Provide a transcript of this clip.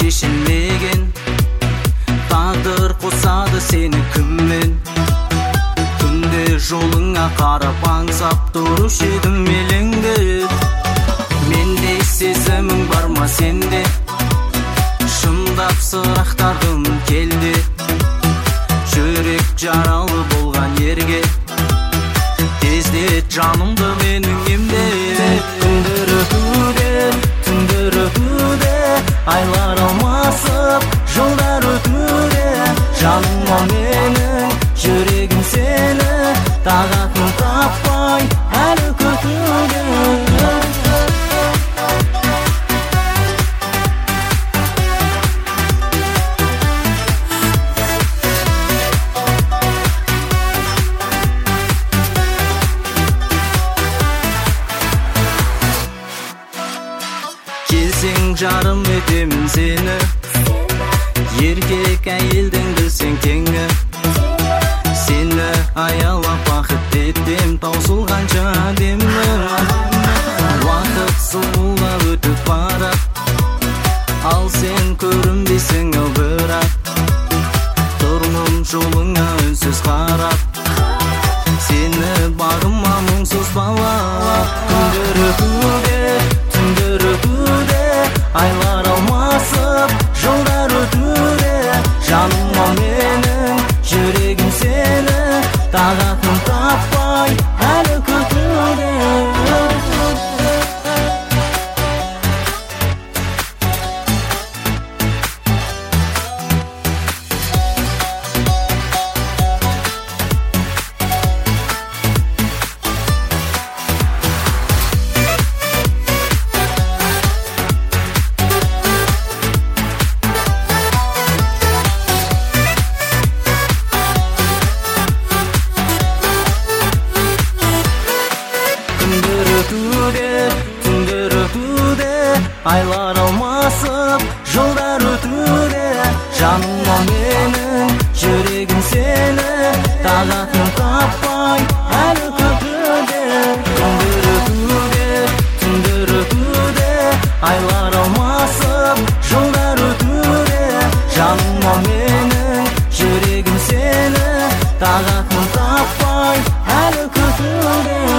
шешілмеген, тағдыр қосады сені кіммен. Күнде жолыңа қарап аңсап тұрушы едім елеңдеп. Менде сезімің бар ма сенде, шындап сұрақтарым келді. Жүрек жаралы болған ерге тездет жанымды менің емде. Түндер өтуде, айлар алмасып, жылдар өтуде. Жаныма менің жүрегім сені, тағатын таппай әлі күтуде. Келсең жарым етемін сені, еркек әйелдің білсең теңі. Сені аялап бақыт етем, таусылғанша демі. Уақыт сұлулап өтіп барат, ал сен көрінбейсің ау бірақ. Тұрмын жолыңа үнсіз қарап, сені бағыма мұңсыз балап. Түндер өтуде, айлар алмасып, жылдар өтуде. Жаныма менің жүрегім сені, тағатын таппай әлі күтуде. Түндер өтуде, айлар алмасып, жылдар өтуде. Жаныма менің жүрегім сені, тағатын таппай әлі күтуде. Түндер өтуде, айлар алмасып, жылдар өтуде. Жаныма менің жүрегім сені, тағатын таппай әлі күтуде.